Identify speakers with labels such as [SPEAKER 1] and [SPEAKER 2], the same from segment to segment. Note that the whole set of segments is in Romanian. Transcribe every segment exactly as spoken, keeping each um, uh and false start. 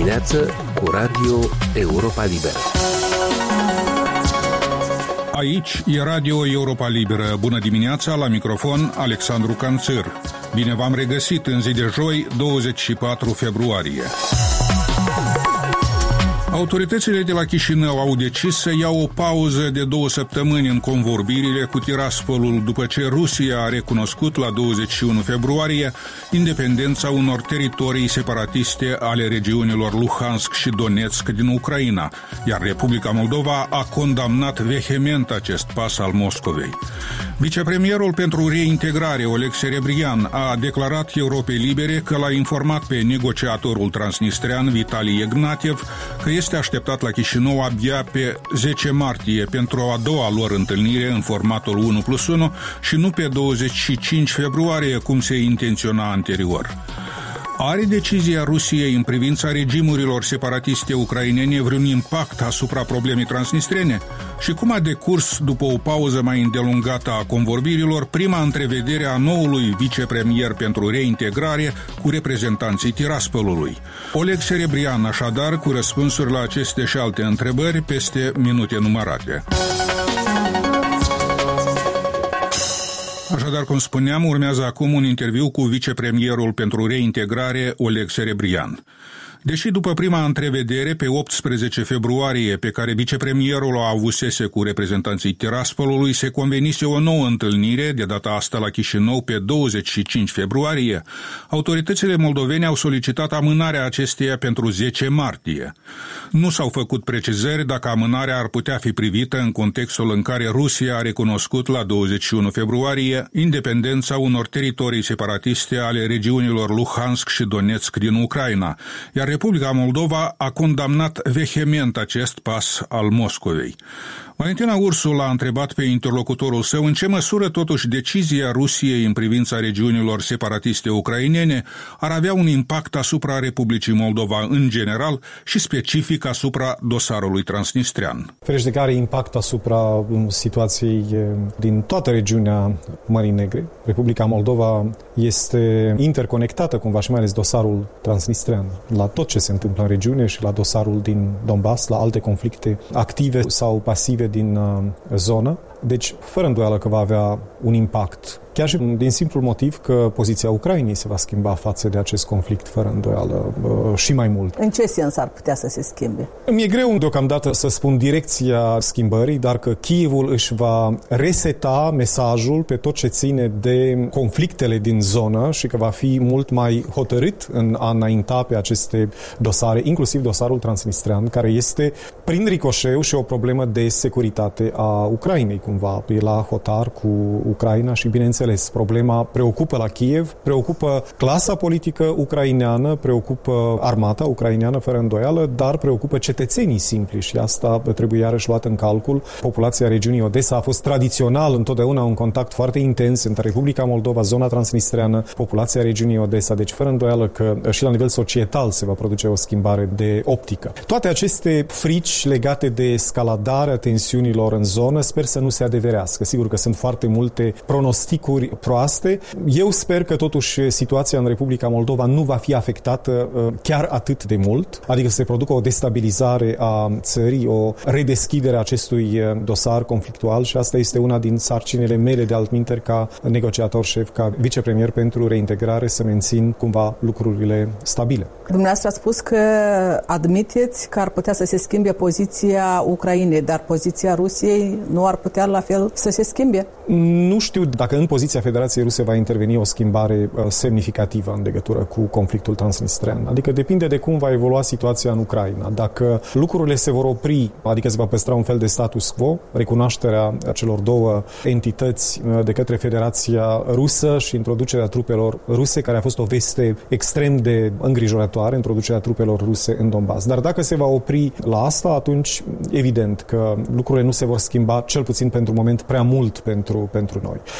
[SPEAKER 1] dimineață cu Radio Europa Liberă.
[SPEAKER 2] Aici e Radio Europa Liberă. Bună dimineața, la microfon Alexandru Canțăr. Bine v-am regăsit în zi de joi, douăzeci și patru februarie. Autoritățile de la Chișinău au decis să iau o pauză de două săptămâni în convorbirile cu Tiraspolul după ce Rusia a recunoscut la douăzeci și unu februarie independența unor teritorii separatiste ale regiunilor Luhansk și Donetsk din Ucraina, iar Republica Moldova a condamnat vehement acest pas al Moscovei. Vicepremierul pentru reintegrare, Oleg Serebrian, a declarat Europei Libere că l-a informat pe negociatorul transnistrean Vitali Ignatiev că este așteptat la Chișinău abia pe zece martie pentru a doua lor întâlnire în formatul unu plus unu și nu pe douăzeci și cinci februarie, cum se intenționa anterior. Are decizia Rusiei în privința regimurilor separatiste ucrainene vreun impact asupra problemei transnistrene? Și cum a decurs, după o pauză mai îndelungată a convorbirilor, prima întrevedere a noului vicepremier pentru reintegrare cu reprezentanții Tiraspolului? Oleg Serebrian, așadar, cu răspunsuri la aceste și alte întrebări peste minute numărate. Așadar, cum spuneam, urmează acum un interviu cu vicepremierul pentru reintegrare, Oleg Serebrian. Deși după prima întrevedere, pe optsprezece februarie, pe care vicepremierul o avusese cu reprezentanții Tiraspolului, se convenise o nouă întâlnire, de data asta la Chișinău, pe douăzeci și cinci februarie, autoritățile moldovene au solicitat amânarea acesteia pentru zece martie. Nu s-au făcut precizări dacă amânarea ar putea fi privită în contextul în care Rusia a recunoscut la douăzeci și unu februarie independența unor teritorii separatiste ale regiunilor Luhansk și Donetsk din Ucraina, iar Republica Moldova a condamnat vehement acest pas al Moscovei. Valentina Ursu l-a întrebat pe interlocutorul său în ce măsură totuși decizia Rusiei în privința regiunilor separatiste ucrainene ar avea un impact asupra Republicii Moldova în general și specific asupra dosarului transnistrean.
[SPEAKER 3] Ferește că are impact asupra situației din toată regiunea Mării Negre. Republica Moldova este interconectată cumva și mai ales dosarul transnistrean la tot ce se întâmplă în regiune și la dosarul din Donbass, la alte conflicte active sau pasive din uh, zonă. Deci, fără îndoială că va avea un impact. Chiar și din simplul motiv că poziția Ucrainei se va schimba față de acest conflict, fără îndoială, și mai mult.
[SPEAKER 4] În ce sens ar putea să se schimbe?
[SPEAKER 3] Mi-e greu deocamdată să spun direcția schimbării, dar că Kievul își va reseta mesajul pe tot ce ține de conflictele din zonă și că va fi mult mai hotărât în a înainta pe aceste dosare, inclusiv dosarul transnistrean, care este prin ricoșeu și o problemă de securitate a Ucrainei, cumva. E la hotar cu Ucraina și, bineînțeles, problema preocupă la Kiev, preocupă clasa politică ucraineană, preocupă armata ucraineană, fără îndoială, dar preocupă cetățenii simpli și asta trebuie iarăși luat în calcul. Populația regiunii Odessa a fost tradițional întotdeauna un contact foarte intens între Republica Moldova, zona transnistreană, populația regiunii Odessa, deci fără îndoială că și la nivel societal se va produce o schimbare de optică. Toate aceste frici legate de escaladarea tensiunilor în zonă sper să nu se adeverească. Sigur că sunt foarte multe pronosticuri proaste. Eu sper că totuși situația în Republica Moldova nu va fi afectată chiar atât de mult, adică să se producă o destabilizare a țării, o redeschidere a acestui dosar conflictual și asta este una din sarcinile mele de altminteri ca negociator șef, ca vicepremier pentru reintegrare, să mențin cumva lucrurile stabile.
[SPEAKER 4] Dumneavoastră ați spus că admiteți că ar putea să se schimbe poziția Ucrainei, dar poziția Rusiei nu ar putea la fel să se schimbe?
[SPEAKER 3] Nu știu dacă în poziția Federației Ruse va interveni o schimbare uh, semnificativă în legătură cu conflictul transnistrean. Adică depinde de cum va evolua situația în Ucraina. Dacă lucrurile se vor opri, adică se va păstra un fel de status quo, recunoașterea celor două entități uh, de către Federația Rusă și introducerea trupelor ruse, care a fost o veste extrem de îngrijorătoare, introducerea trupelor ruse în Donbass. Dar dacă se va opri la asta, atunci evident că lucrurile nu se vor schimba, cel puțin pentru moment, prea mult pentru, pentru noi. Dacă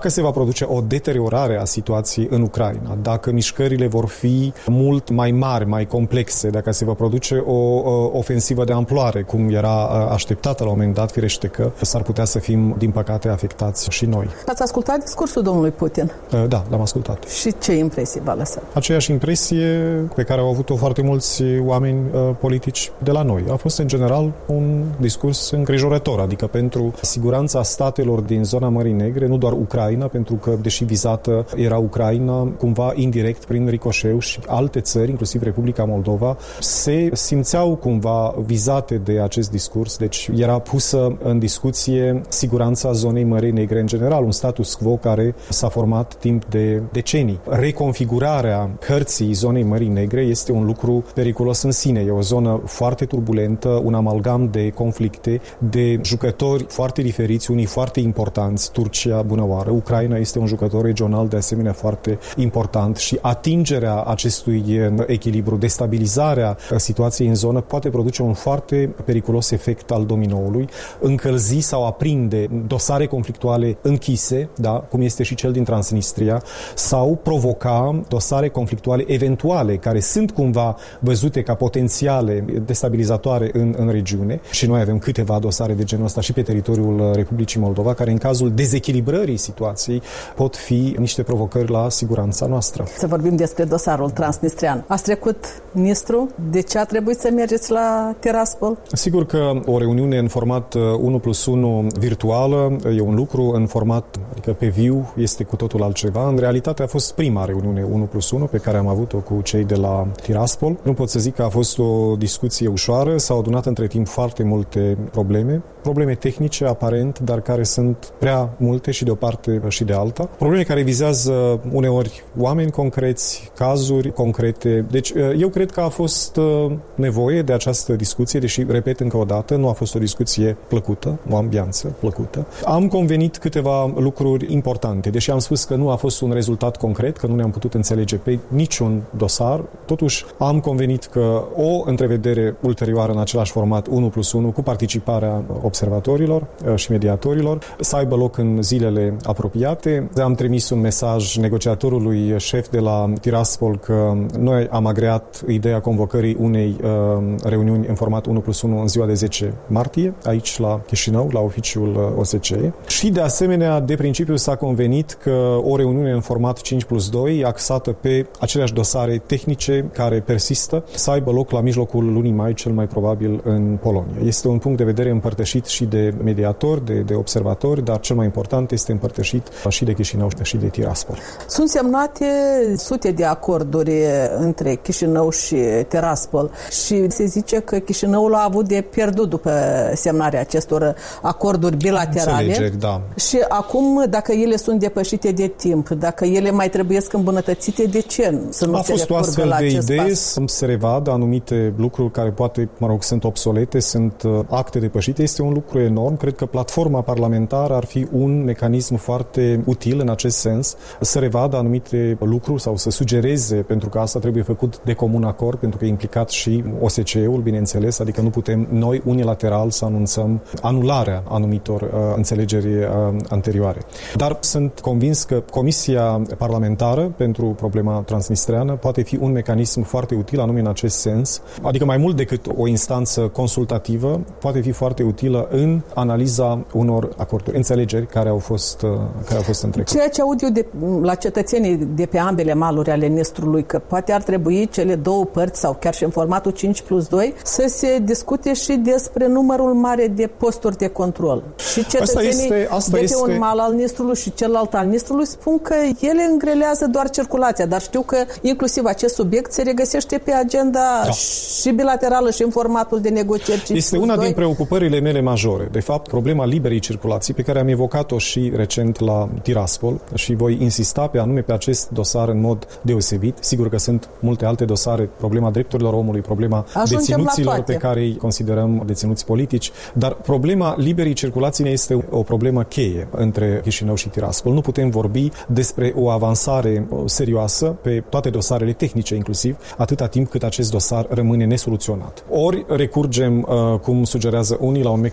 [SPEAKER 3] se va produce o deteriorare a situației în Ucraina, dacă mișcările vor fi mult mai mari, mai complexe, dacă se va produce o, o ofensivă de amploare, cum era așteptată la un moment dat, firește că s-ar putea să fim, din păcate, afectați și noi.
[SPEAKER 4] Ați ascultat discursul domnului Putin?
[SPEAKER 3] Da, l-am ascultat.
[SPEAKER 4] Și ce impresie v-a lăsat?
[SPEAKER 3] Aceeași impresie pe care au avut-o foarte mulți oameni uh, politici de la noi. A fost, în general, un discurs îngrijorător, adică pentru siguranța statelor din zona Mării Negre, nu doar Ucraina, pentru că, deși vizată era Ucraina, cumva indirect, prin ricoșeu și alte țări, inclusiv Republica Moldova, se simțeau cumva vizate de acest discurs, deci era pusă în discuție siguranța zonei Mării Negre în general, un status quo care s-a format timp de decenii. Reconfigurarea hărții zonei Mării Negre este un lucru periculos în sine. E o zonă foarte turbulentă, un amalgam de conflicte, de jucători foarte diferiți, unii foarte importanți, Turcia, bună oară, Ucraina este un jucător regional de asemenea foarte important și atingerea acestui echilibru, destabilizarea situației în zonă poate produce un foarte periculos efect al dominoului, încălzi sau aprinde dosare conflictuale închise, da, cum este și cel din Transnistria, sau provoca dosare conflictuale eventuale, care sunt cumva văzute ca potențiale destabilizatoare în, în regiune. Și noi avem câteva dosare de genul ăsta și pe teritoriul Republicii Moldova, care în cazul dezechilibrării situației pot fi niște provocări la siguranța noastră.
[SPEAKER 4] Să vorbim despre dosarul transnistrian. Ați trecut Nistru? De ce a trebuit să mergeți la Tiraspol?
[SPEAKER 3] Sigur că o reuniune în format unu plus unu virtuală e un lucru, în format, adică pe viu, este cu totul altceva. În realitate a fost prima reuniune unu plus unu pe care am avut-o cu cei de la Tiraspol. Nu pot să zic că a fost o discuție ușoară, s-au adunat între timp foarte multe probleme, probleme tehnice aparent, dar care sunt prea multe și de o parte și de alta. Probleme care vizează uneori oameni concreți, cazuri concrete. Deci eu cred că a fost nevoie de această discuție, deși, repet încă o dată, nu a fost o discuție plăcută, o ambianță plăcută. Am convenit câteva lucruri importante, deși am spus că nu a fost un rezultat concret, că nu ne-am putut înțelege pe niciun dosar. Totuși am convenit că o întrevedere ulterioară în același format unu plus unu cu participarea observatorilor și mediatorilor să aibă loc în zilele apropiate. Am trimis un mesaj negociatorului șef de la Tiraspol că noi am agreat ideea convocării unei uh, reuniuni în format unu plus unu în ziua de zece martie, aici la Chișinău, la oficiul O S C E. Și de asemenea, de principiu s-a convenit că o reuniune în format cinci plus doi, axată pe aceleași dosare tehnice care persistă, să aibă loc la mijlocul lunii mai, cel mai probabil în Polonia. Este un punct de vedere împărtășit și de mediatori, de, de observatori, dar cel mai important este împărtășit și de Chișinău și de Tiraspol.
[SPEAKER 4] Sunt semnate sute de acorduri între Chișinău și Tiraspol și se zice că Chișinăul a avut de pierdut după semnarea acestor acorduri bilaterale.
[SPEAKER 3] Înțelegeri, da.
[SPEAKER 4] Și acum, dacă ele sunt depășite de timp, dacă ele mai trebuie să îmbunătățite, de ce să nu
[SPEAKER 3] a
[SPEAKER 4] se
[SPEAKER 3] fost o astfel
[SPEAKER 4] la
[SPEAKER 3] de idee
[SPEAKER 4] pas?
[SPEAKER 3] să se revadă anumite lucruri care poate, mă rog, sunt obsolete, sunt acte depășite. Este un lucru enorm. Cred că platforma parlamentară ar fi un mecanism foarte util în acest sens, să revadă anumite lucruri sau să sugereze, pentru că asta trebuie făcut de comun acord, pentru că e implicat și O S C E-ul, bineînțeles, adică nu putem noi unilateral să anunțăm anularea anumitor uh, înțelegeri uh, anterioare. Dar sunt convins că Comisia Parlamentară pentru problema transnistreană poate fi un mecanism foarte util, anume în acest sens, adică mai mult decât o instanță consultativă, poate fi foarte utilă în analiza unor acorduri, înțelegeri care au fost, uh, care au fost în trecut.
[SPEAKER 4] Ceea ce aud eu de, la cetățenii de pe ambele maluri ale Nistrului, că poate ar trebui cele două părți, sau chiar și în formatul cinci plus doi, să se discute și despre numărul mare de posturi de control. Și cetățenii asta este, asta de pe este... un mal al Nistrului și celălalt al Nistrului spun că ele îngrelează doar circulația, dar știu că inclusiv acest subiect se regăsește pe agenda da. și bilaterală și în formatul de negocieri.
[SPEAKER 3] Este una din preocupările mele majore. De fapt, problema liberei circulații, pe care am evocat-o și recent la Tiraspol și voi insista pe anume pe acest dosar în mod deosebit. Sigur că sunt multe alte dosare, problema drepturilor omului, problema Ajungem deținuților pe care îi considerăm deținuți politici, dar problema liberii circulații este o problemă cheie între Chișinău și Tiraspol. Nu putem vorbi despre o avansare serioasă pe toate dosarele tehnice inclusiv, atâta timp cât acest dosar rămâne nesoluționat. Ori recurgem, cum sugerează unii, la un mecanism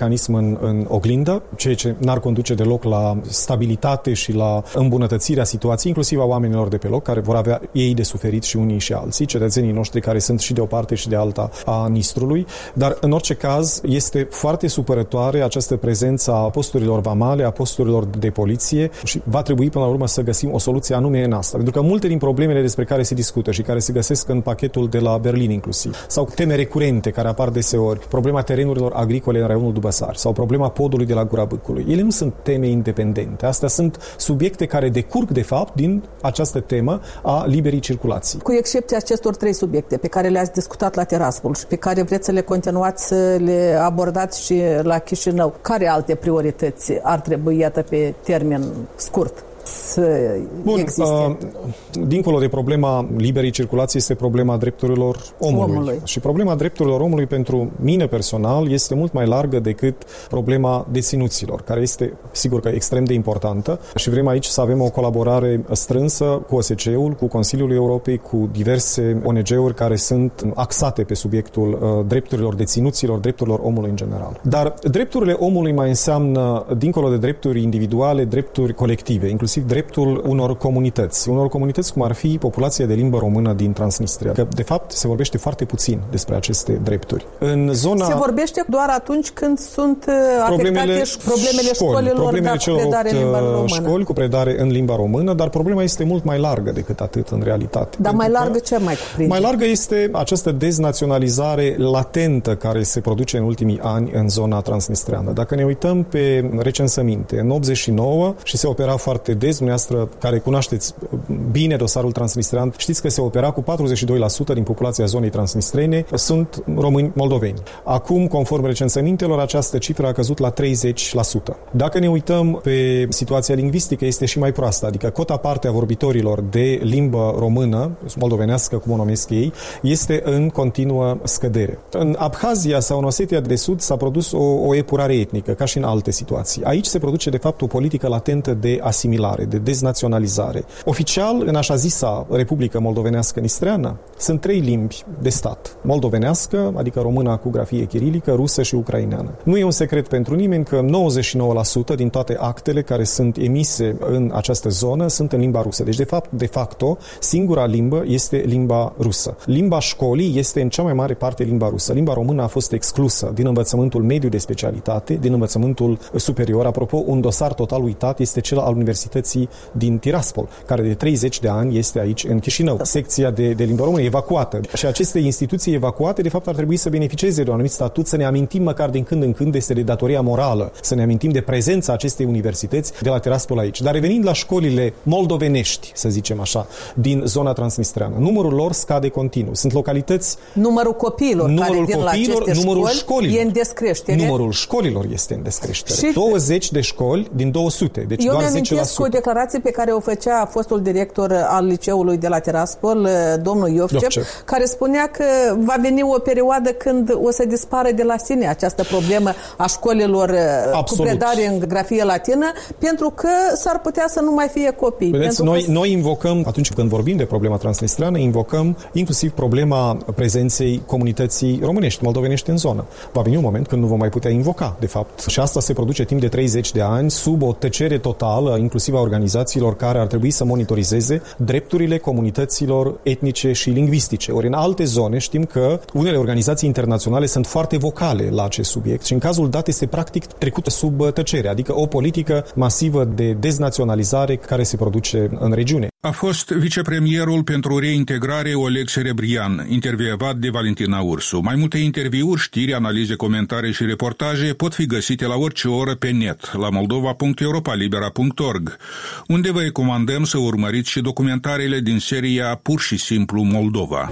[SPEAKER 3] mecanism în, în oglindă, ceea ce n-ar conduce deloc la stabilitate și la îmbunătățirea situației, inclusiv a oamenilor de pe loc, care vor avea ei de suferit și unii și alții, cetățenii noștri care sunt și de o parte și de alta a Nistrului, dar în orice caz este foarte supărătoare această prezență a posturilor vamale, a posturilor de poliție și va trebui până la urmă să găsim o soluție anume în asta. Pentru că multe din problemele despre care se discută și care se găsesc în pachetul de la Berlin inclusiv, sau teme recurente care apar deseori, problema terenurilor agricole în raionul Dubăsari sau problema podului de la Gura Bâcului, ele nu sunt teme independente. Astea sunt subiecte care decurg de fapt din această temă a liberii circulații.
[SPEAKER 4] Cu excepția acestor trei subiecte pe care le-ați discutat la Tiraspol și pe care vreți să le continuați să le abordați și la Chișinău, care alte priorități ar trebui, iată, pe termen scurt să
[SPEAKER 3] Bun,
[SPEAKER 4] existe?
[SPEAKER 3] Uh, dincolo de problema liberii circulații este problema drepturilor omului. omului. Și problema drepturilor omului pentru mine personal este mult mai largă decât problema deținuților, care este, sigur că extrem de importantă și vrem aici să avem o colaborare strânsă cu O S C E-ul, cu Consiliul Europei, cu diverse O N G-uri care sunt axate pe subiectul uh, drepturilor deținuților, drepturilor omului în general. Dar drepturile omului mai înseamnă, dincolo de drepturi individuale, drepturi colective, inclusiv dreptul unor comunități. Unor comunități cum ar fi populația de limbă română din Transnistria. Că, de fapt, se vorbește foarte puțin despre aceste drepturi. În zona...
[SPEAKER 4] Se vorbește doar atunci când sunt
[SPEAKER 3] problemele
[SPEAKER 4] afectate problemele
[SPEAKER 3] școli,
[SPEAKER 4] școlilor
[SPEAKER 3] problemele
[SPEAKER 4] da,
[SPEAKER 3] celor
[SPEAKER 4] cu predare în limba română.
[SPEAKER 3] școli cu predare în limba română, dar problema este mult mai largă decât atât în realitate.
[SPEAKER 4] Dar mai largă ce mai cuprinde?
[SPEAKER 3] Mai largă este această deznaționalizare latentă care se produce în ultimii ani în zona transnistreană. Dacă ne uităm pe recensăminte, în optzeci și nouă și se opera foarte des, dumneavoastră care cunoașteți bine dosarul transnistrean, știți că se opera cu patruzeci și doi la sută din populația zonei transnistrene sunt români moldoveni. Acum, conform recensămintelor, această cifră a căzut la treizeci la sută. Dacă ne uităm pe situația lingvistică, este și mai proastă, adică cota parte a vorbitorilor de limbă română, moldovenească, cum o numesc ei, este în continuă scădere. În Abhazia sau în Osetia de Sud s-a produs o, o epurare etnică, ca și în alte situații. Aici se produce, de fapt, o politică latentă de asimilare, de deznaționalizare. Oficial, în așa zisa Republică Moldovenească Nistreană, sunt trei limbi de stat. Moldovenească, adică româna cu grafie chirilică, rusă și ucraineană. Nu e un secret pentru nimeni că nouăzeci și nouă la sută din toate actele care sunt emise în această zonă sunt în limba rusă. Deci, de fapt, de facto, singura limbă este limba rusă. Limba școlii este în cea mai mare parte limba rusă. Limba română a fost exclusă din învățământul mediu de specialitate, din învățământul superior. Apropo, un dosar total uitat este cel al Universității din Tiraspol, care de treizeci de ani este aici în Chișinău. Secția de, de limba română evacuată. Și aceste instituții evacuate, de fapt, ar trebui să beneficieze de un anumit statut, să ne amintim măcar din când în când, este de datoria morală, să ne amintim de prezența acestei universități de la Tiraspol aici. Dar revenind la școlile moldovenești, să zicem așa, din zona transnistreană, numărul lor scade continuu. Sunt localități...
[SPEAKER 4] Numărul copiilor
[SPEAKER 3] numărul
[SPEAKER 4] care vin
[SPEAKER 3] copiilor,
[SPEAKER 4] la aceste
[SPEAKER 3] numărul
[SPEAKER 4] școli
[SPEAKER 3] școlilor.
[SPEAKER 4] e în descreștere.
[SPEAKER 3] Numărul școlilor este în descreștere.
[SPEAKER 4] Și
[SPEAKER 3] douăzeci de școli din două sute, deci
[SPEAKER 4] eu
[SPEAKER 3] doar
[SPEAKER 4] mi-amintesc
[SPEAKER 3] zece la sută.
[SPEAKER 4] cu o declarație pe care o făcea fostul director al liceului de la Tiraspol, domnul Iovcep,
[SPEAKER 3] Iovcep,
[SPEAKER 4] care spunea că va veni o perioadă când o să dispară de la sine această problemă a școlilor Absolut. cu predare în grafie latină, pentru că s-ar putea să nu mai fie copii.
[SPEAKER 3] Vedeți, noi, că... noi invocăm, atunci când vorbim de problema transnistreană, invocăm inclusiv problema prezenței comunității românești, moldovenești în zonă. Va veni un moment când nu vom mai putea invoca, de fapt. Și asta se produce timp de treizeci de ani, sub o tăcere totală, inclusiv a organizațiilor care ar trebui să monitorizeze drepturile comunităților etnice și lingvistice. Ori în alte zone știm că unele organizații internaționale sunt foarte vocale la acest subiect și în cazul dat este practic trecută sub tăcere, adică o politică masivă de deznaționalizare care se produce în regiune.
[SPEAKER 2] A fost vicepremierul pentru reintegrare Oleg Serebrian, intervievat de Valentina Ursu. Mai multe interviuri, știri, analize, comentarii și reportaje pot fi găsite la orice oră pe net, la moldova punct europa libera punct org, unde vă recomandăm să urmăriți și documentarele din seria Pur și simplu Moldova.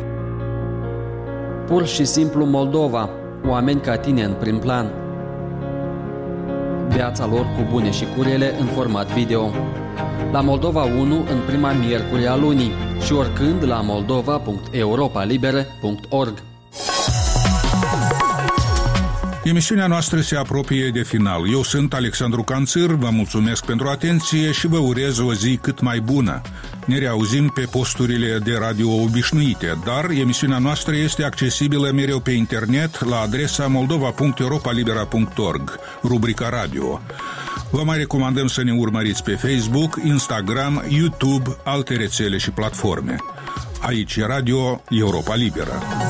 [SPEAKER 5] Pur și simplu Moldova, oameni ca tine în prim plan. Viața lor cu bune și cu rele în format video. La Moldova unu în prima miercuri a lunii și oricând la moldova punct europa libera punct org.
[SPEAKER 2] Emisiunea noastră se apropie de final. Eu sunt Alexandru Canțir, vă mulțumesc pentru atenție și vă urez o zi cât mai bună. Ne reauzim pe posturile de radio obișnuite, dar emisiunea noastră este accesibilă mereu pe internet la adresa moldova punct europa libera punct org, rubrica radio. Vă mai recomandăm să ne urmăriți pe Facebook, Instagram, YouTube, alte rețele și platforme. Aici e Radio Europa Liberă.